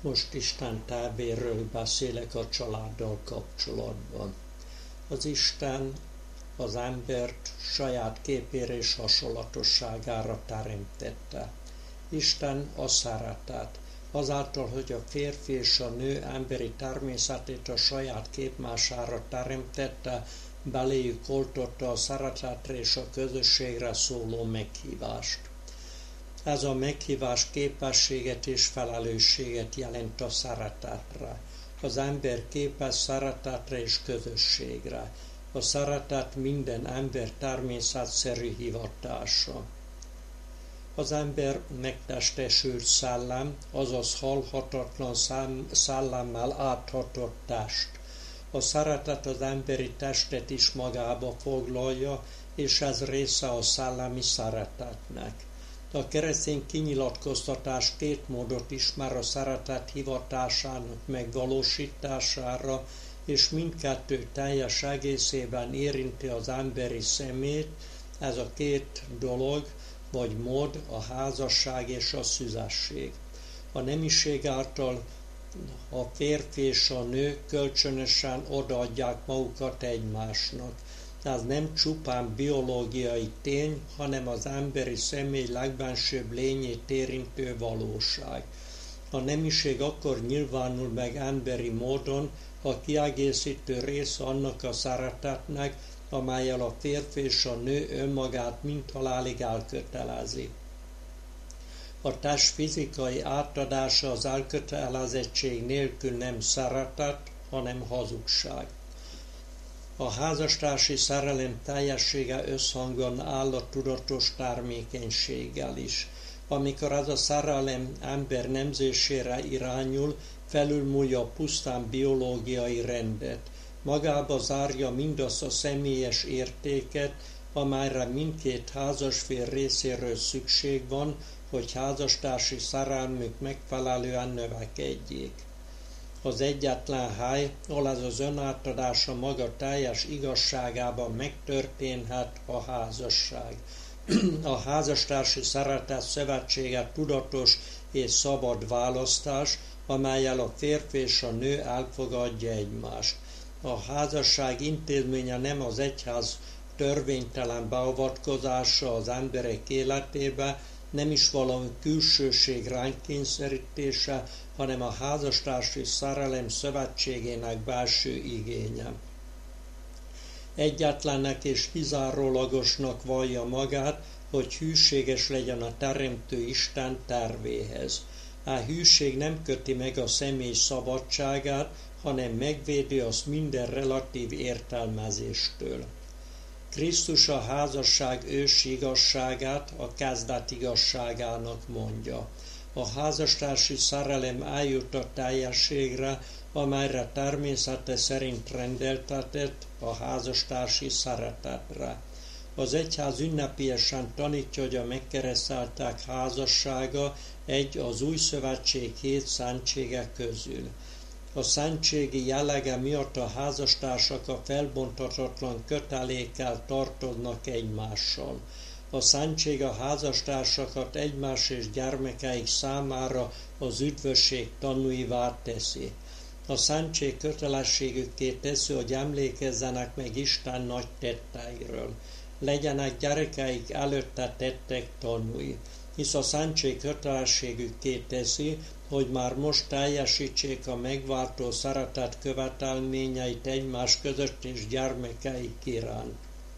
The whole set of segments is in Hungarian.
Most Isten tervéről beszélek a családdal kapcsolatban. Az Isten az embert saját képére és hasonlatosságára teremtette. Isten a szeretet. Azáltal, hogy a férfi és a nő emberi természetét a saját képmására teremtette, beléjük oltotta a szeretetre és a közösségre szóló meghívást. Ez a meghívás képességet és felelősséget jelent a szeretetre. Az ember képes szeretetre és közösségre. A szeretet minden ember természetszerű hivatása. Az ember megtestesült szellem, azaz halhatatlan szellemmel áthatott test. A szeretet az emberi testet is magába foglalja, és ez része a szellemi szeretetnek. A keresztény kinyilatkoztatás két módot ismer a szeretet hivatásának megvalósítására, és mindkettő teljes egészében érinti az emberi szemét. Ez a két dolog, vagy mód, a házasság és a szüzesség. A nemiség által a férfi és a nő kölcsönösen odaadják magukat egymásnak. Ez nem csupán biológiai tény, hanem az emberi személy legbensőbb lényét érintő valóság. A nemiség akkor nyilvánul meg emberi módon, ha kiegészítő része annak a szeretetnek, amellyel a férfi és a nő önmagát mindhalálig elkötelezi. A test fizikai átadása az elkötelezettség nélkül nem szeretet, hanem hazugság. A házastársi szerelem teljessége összhangban áll a tudatos termékenységgel is. Amikor ez a szerelem ember nemzésére irányul, felülmúlja a pusztán biológiai rendet. Magába zárja mindazt a személyes értéket, amelyre mindkét házasfél részéről szükség van, hogy házastársi szerelmük megfelelően növekedjék. Az egyetlen hely, ahol ez az önátadás a maga teljes igazságában megtörténhet, a házasság. A házastársi szeretet szövetsége tudatos és szabad választás, amellyel a férfi és a nő elfogadja egymást. A házasság intézménye nem az egyház törvénytelen beavatkozása az emberek életébe, nem is valami külsőség ránykényszerítése, hanem a házastársi szerelem szövetségének belső igénye. Egyetlennek és kizárólagosnak vallja magát, hogy hűséges legyen a Teremtő Isten tervéhez. A hűség nem köti meg a személy szabadságát, hanem megvédi azt minden relatív értelmezéstől. Krisztus a házasság ősi igazságát a kezdet igazságának mondja. A házastársi szerelem eljut a teljességre, amelyre természete szerint rendeltetett, a házastársi szeretetre. Az egyház ünnepélyesen tanítja, hogy a megkereszteltek házassága egy az új szövetség 7 szentsége közül. A szentségi jellege miatt a házastársak a felbonthatatlan kötelékkel tartoznak egymással. A szentség a házastársakat egymás és gyermekeik számára az üdvösség tanúivá teszi. A szentség kötelességükké teszi, hogy emlékezzenek meg Isten nagy tetteiről. Legyenek gyerekeik előtte tettek tanúi, hisz a szentség kötelességükké teszi, hogy már most teljesítsék a megváltó szeretet követelményeit egymás között és gyermekeik iránt.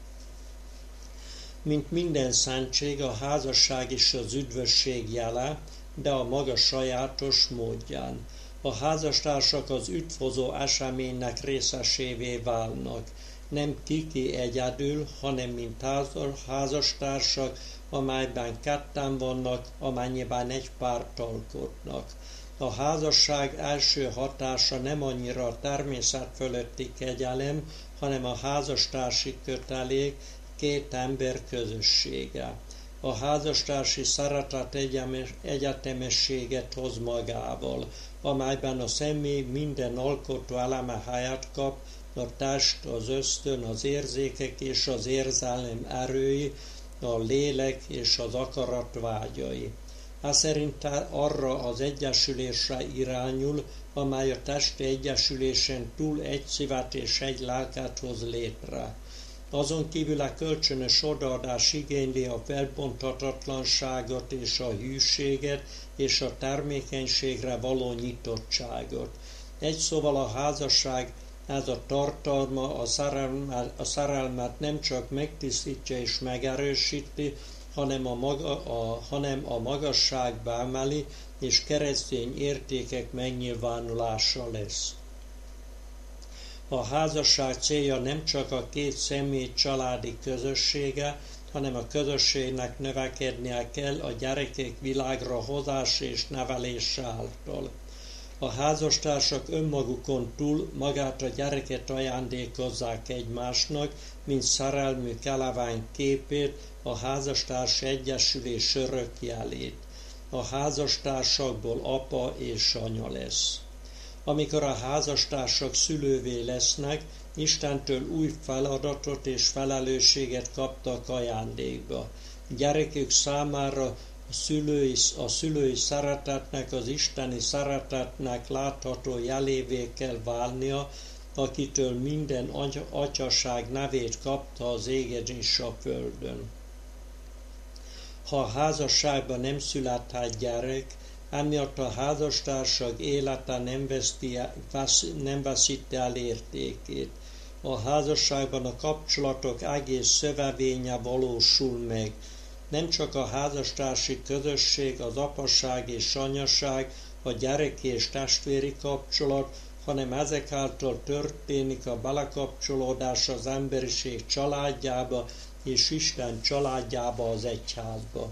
Mint minden szentség, a házasság is az üdvösség jele, de a maga sajátos módján. A házastársak az üdvözlő eseménynek részesévé válnak, nem kiki egyedül, hanem mint házastársak, amelyben ketten vannak, amennyiben egy párt alkotnak. A házasság első hatása nem annyira a természet fölötti kegyelem, hanem a házastársi kötelék, két ember közössége. A házastársi szeretet egyetemességet hoz magával, amelyben a személy minden alkotó eleme helyet kap, a test, az ösztön, az érzékek és az érzelem erői, a lélek és az akarat vágyai. szerint arra az egyesülésre irányul, amely a testi egyesülésen túl egy szívet és egy lelket hoz létre. Azon kívül a kölcsönös odaadás igényli a felbonthatatlanságot és a hűséget és a termékenységre való nyitottságot. Egy szóval a házasság, ez a tartalma a szerelmet nem csak megtisztítja és megerősíti, hanem a magasságba emeli, és keresztény értékek megnyilvánulása lesz. A házasság célja nem csak a két személy családi közössége, hanem a közösségnek növekednie kell a gyerekek világra hozása és nevelése által. A házastársak önmagukon túl magát a gyereket ajándékozzák egymásnak, mint szerelmük elevány képét, a házastárs egyesülés örökjelét. A házastársakból apa és anya lesz. Amikor a házastársak szülővé lesznek, Istentől új feladatot és felelősséget kaptak ajándékba. Gyerekük számára a szülői szeretetnek, az isteni szeretetnek látható jelévé kell válnia, akitől minden atyaság nevét kapta az égen és a földön. Ha a házasságban nem születhet gyerek, emiatt a házastársak élete nem veszíti el értékét. A házasságban a kapcsolatok egész szövevénye valósul meg. Nem csak a házastársi közösség, az apaság és anyaság, a gyereki és testvéri kapcsolat, hanem ezek által történik a belekapcsolódás az emberiség családjába és Isten családjába, az egyházba.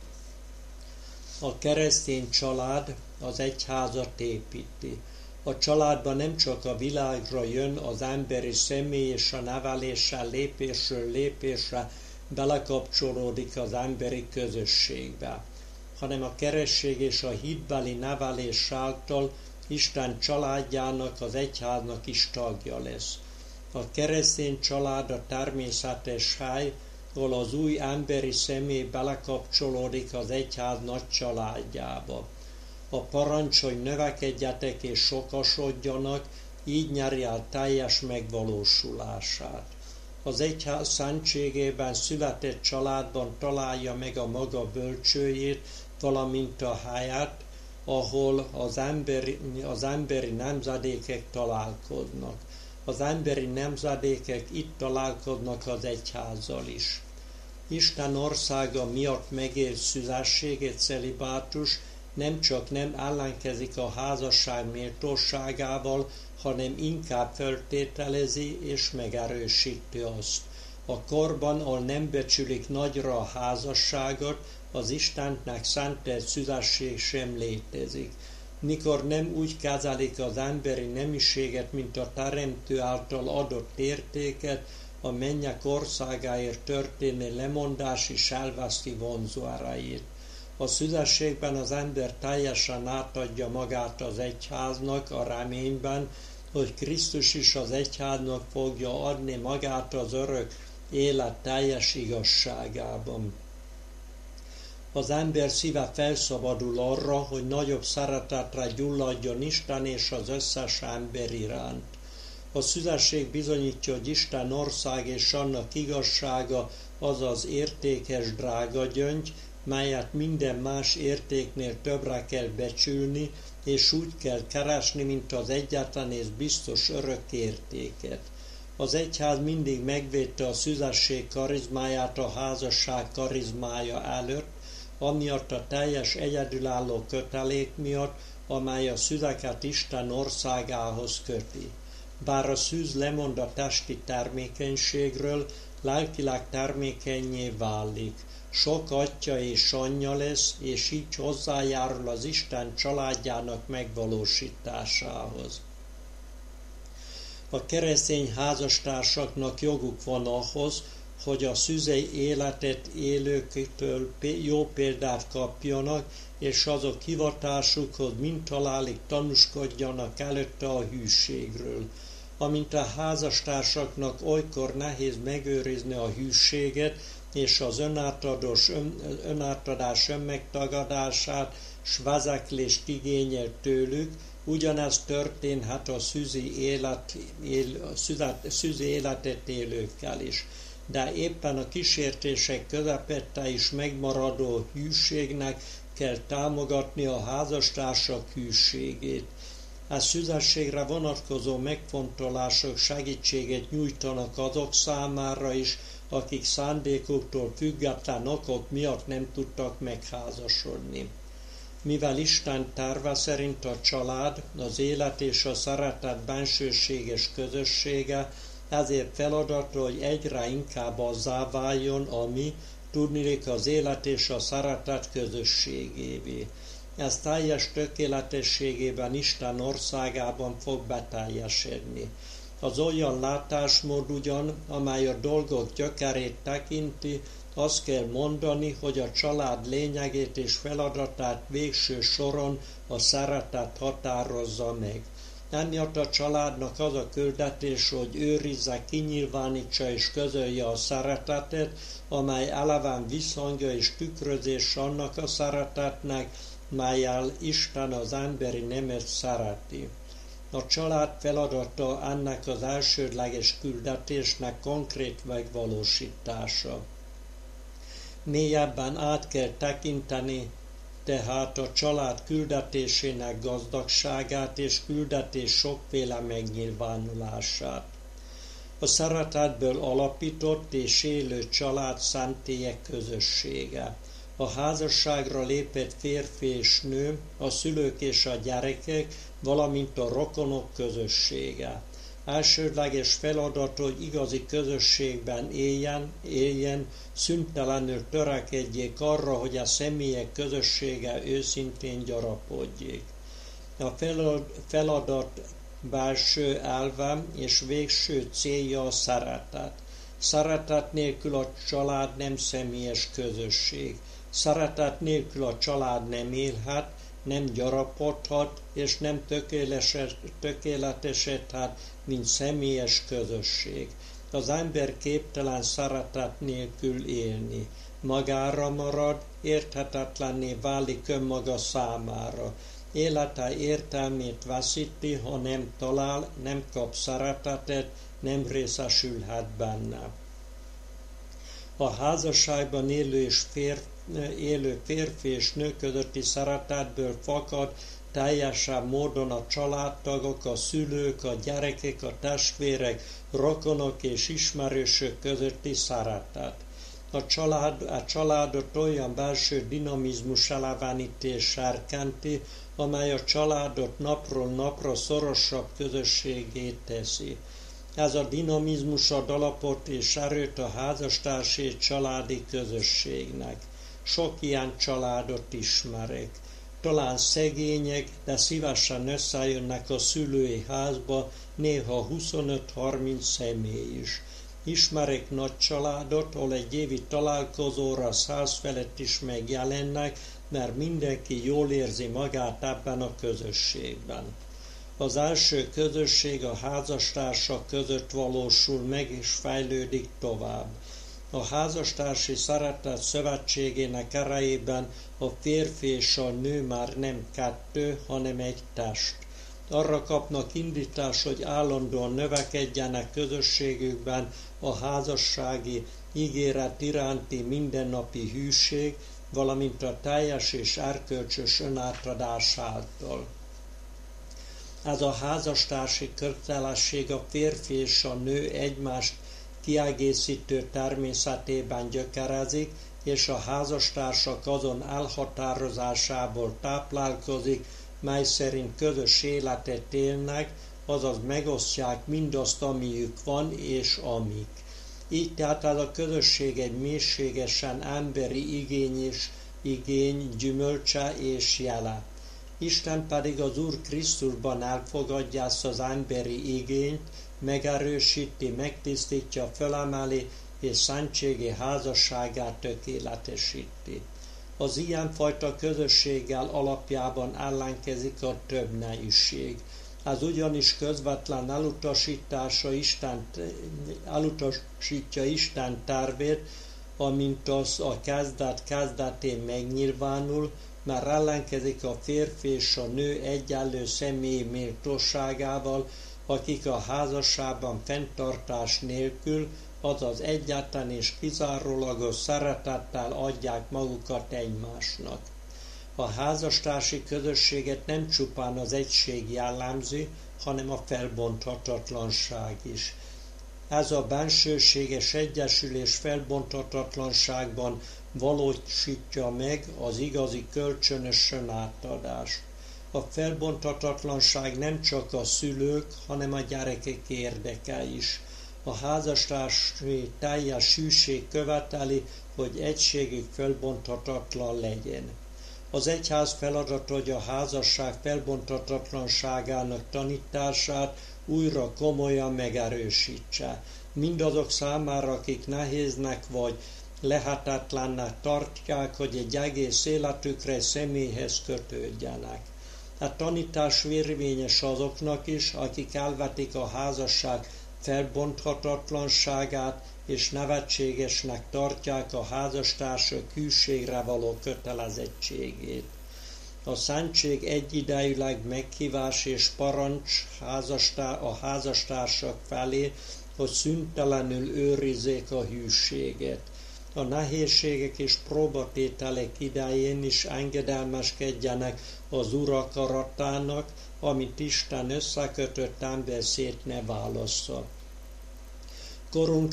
A keresztény család az egyházat építi. A családban nem csak a világra jön az emberi személy és a neveléssel lépésről lépésre belekapcsolódik az emberi közösségbe, hanem a keresztség és a hitbeli nevelés által Isten családjának, az egyháznak is tagja lesz. A keresztény család a természetes hely, ahol az új emberi személy belekapcsolódik az egyház nagy családjába. A parancs, hogy növekedjetek és sokasodjanak, így nyeri el teljes megvalósulását. Az egyház szentségében született családban találja meg a maga bölcsőjét, valamint a helyet, ahol az emberi nemzedékek találkoznak. Az emberi nemzedékek itt találkoznak az egyházzal is. Isten országa miatt megélt szüzességét celibátus nem csak nem ellenkezik a házasság méltóságával, hanem inkább feltételezi és megerősíti azt. A korban, ahol nem becsülik nagyra a házasságot, az Istennek szentelt szüzesség sem létezik. Mikor nem úgy kezelik az emberi nemiséget, mint a Teremtő által adott értéket, a mennyek országáért történő lemondás is elveszti vonzó erejét. A szüzességben az ember teljesen átadja magát az egyháznak a reményben, hogy Krisztus is az egyháznak fogja adni magát az örök élet teljes igazságában. Az ember szíve felszabadul arra, hogy nagyobb szeretetre gyulladjon Isten és az összes ember iránt. A szüzesség bizonyítja, hogy Isten ország és annak igazsága az az értékes drága gyöngy, melyet minden más értéknél többre kell becsülni, és úgy kell keresni, mint az egyetlen és biztos örök értéket. Az egyház mindig megvédte a szüzesség karizmáját a házasság karizmája előtt, amiatt a teljes egyedülálló kötelék miatt, amely a szüzeket Isten országához köti. Bár a szűz lemond a testi termékenységről, lelkileg termékennyé válik. Sok atya és anyja lesz, és így hozzájárul az Isten családjának megvalósításához. A keresztény házastársaknak joguk van ahhoz, hogy a szüzei életet élőktől jó példát kapjanak, és azok hivatásukhoz mindhalálig tanúskodjanak előtte a hűségről. Amint a házastársaknak olykor nehéz megőrizni a hűséget, és az önátadás önmegtagadását, s vezeklést igényel tőlük, ugyanez történhet a szűzi életet élőkkel is. De éppen a kísértések közepette is megmaradó hűségnek kell támogatni a házastársak hűségét. A szüzességre vonatkozó megfontolások segítséget nyújtanak azok számára is, akik szándékuktól független okok miatt nem tudtak megházasodni. Mivel Isten terve szerint a család, az élet és a szeretet bensőséges közössége, ezért feladata, hogy egyre inkább azzá váljon, ami tudniillik az élet és a szeretet közösségévé. Ez teljes tökéletességében Isten országában fog beteljesedni. Az olyan látásmód ugyan, amely a dolgok gyökerét tekinti, azt kell mondani, hogy a család lényegét és feladatát végső soron a szeretet határozza meg. Emiatt a családnak az a küldetés, hogy őrizze, kinyilvánítsa és közölje a szeretetet, amely eleven visszhangja és tükrözés annak a szeretetnek, mellyel Isten az emberi nemet szereti. A család feladata ennek az elsődleges küldetésnek konkrét megvalósítása. Mélyebben át kell tekinteni tehát a család küldetésének gazdagságát és küldetés sokféle megnyilvánulását. A szeretetből alapított és élő család szentélyek közössége. A házasságra lépett férfi és nő, a szülők és a gyerekek, valamint a rokonok közössége. Elsődleges feladat, hogy igazi közösségben éljen, szüntelenül törekedjék arra, hogy a személyek közössége őszintén gyarapodjék. A feladat belső elve és végső célja a szeretet. Szeretet nélkül a család nem személyes közösség. Szeretet nélkül a család nem élhet, nem gyarapodhat, és nem tökéletesedhet, mint személyes közösség. Az ember képtelen szeretet nélkül élni. Magára marad, érthetetlenné válik önmaga számára. Élete értelmét veszíti, ha nem talál, nem kap szeretetet, nem részesülhet benne. A házasságban élő férfi és nő közötti szeretetből fakad teljesen módon a családtagok, a szülők, a gyerekek, a testvérek, rokonok és ismerősök közötti szeretet. A családot olyan belső dinamizmus elevenítés serkenti, amely a családot napról napra szorosabb közösségé teszi. Ez a dinamizmus ad alapot és erőt a házastársi családi közösségnek. Sok ilyen családot ismerek. Talán szegények, de szívesen összejönnek a szülői házba, néha 25-30 személy is. Ismerek nagy családot, ahol egy évi találkozóra 100 felett is megjelennek, mert mindenki jól érzi magát ebben a közösségben. Az első közösség a házastársak között valósul meg és fejlődik tovább. A házastársi szeretet szövetségének erejében a férfi és a nő már nem kettő, hanem egy test. Arra kapnak indítást, hogy állandóan növekedjenek közösségükben a házassági ígéret iránti mindennapi hűség, valamint a teljes és erkölcsös önátadás által. Ez a házastársi kötelesség a férfi és a nő egymást kiegészítő természetében gyökerezik, és a házastársak azon elhatározásából táplálkozik, mely szerint közös életet élnek, azaz megosztják mindazt, amiük van és amik. Így tehát ez a közösség egy mélységesen emberi igény, gyümölcse és jele. Isten pedig az Úr Krisztusban elfogadja ezt az emberi igényt, megerősíti, megtisztítja, felemeli és szentségi házasságát tökéletesíti. Az ilyenfajta közösséggel alapjában ellenkezik a többneiség. Ez ugyanis közvetlen elutasítja Isten tervét, amint az a kezdetén megnyilvánul, már ellenkezik a férfi és a nő egyenlő személyi méltóságával, akik a házasságban fenntartás nélkül, azaz egyáltalán és kizárólagos szeretettel adják magukat egymásnak. A házastársi közösséget nem csupán az egység jellemzi, hanem a felbonthatatlanság is. Ez a bensőséges egyesülés felbonthatatlanságban valósítja meg az igazi kölcsönös átadást. A felbonthatatlanság nem csak a szülők, hanem a gyerekek érdeke is. A házastársi teljes hűség követeli, hogy egységük felbonthatatlan legyen. Az egyház feladata, hogy a házasság felbonthatatlanságának tanítását újra komolyan megerősítse. Mindazok számára, akik nehéznek vagy lehetetlennek tartják, hogy egy egész életükre személyhez kötődjenek. A tanítás érvényes azoknak is, akik elvetik a házasság felbonthatatlanságát, és nevetségesnek tartják a házastársak hűségre való kötelezettségét. A szentség egyidejűleg meghívás és parancs a házastársak felé, hogy szüntelenül őrizzék a hűséget. A nehézségek és próbatételek idején is engedelmeskedjenek az Úr akaratának, amit Isten összekötött ember szét ne válassza. Korunk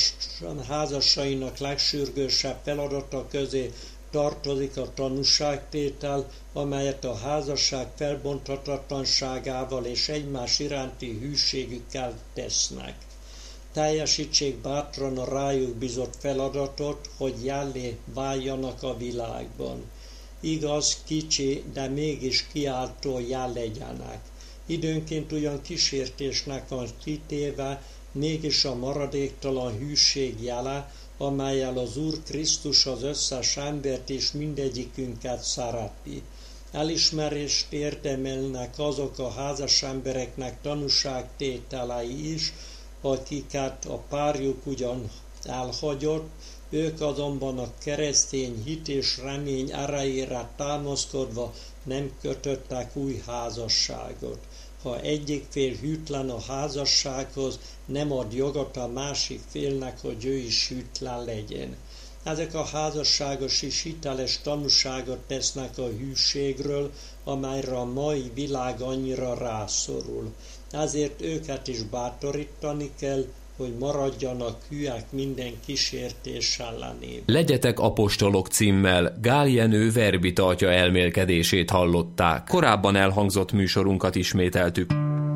házasainak legsürgősebb feladata közé tartozik a tanúságtétel, amelyet a házasság felbonthatatlanságával és egymás iránti hűségükkel tesznek. Teljesítsék bátran a rájuk bízott feladatot, hogy jellé váljanak a világban. Igaz, kicsi, de mégis kiáltó jel legyenek. Időnként ugyan kísértésnek van kitéve, mégis a maradéktalan hűség jele, amellyel az Úr Krisztus az összes embert és mindegyikünket szereti. Elismerést érdemelnek azok a házas embereknek tanúságtételei is, akiket a párjuk ugyan elhagyott, ők azonban a keresztény hit és remény erejére támaszkodva nem kötöttek új házasságot. Ha egyik fél hűtlen a házassághoz, nem ad jogot a másik félnek, hogy ő is hűtlen legyen. Ezek a házasságos és hiteles tanúságot tesznek a hűségről, amelyre a mai világ annyira rászorul. Ezért őket is bátorítani kell, hogy maradjanak hűek minden kísértés ellenében. Legyetek apostolok címmel Gál Jenő verbitartja elmélkedését hallották. Korábban elhangzott műsorunkat ismételtük.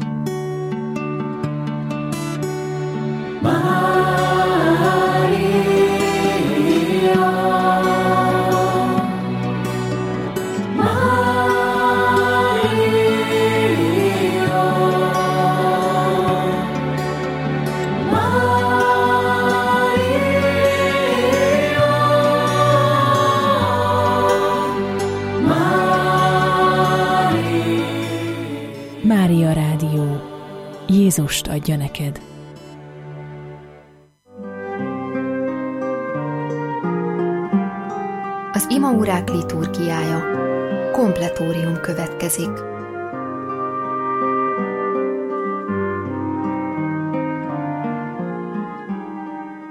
Mária Rádió. Jézust adja neked. Az imaórák liturgiája. Kompletórium következik.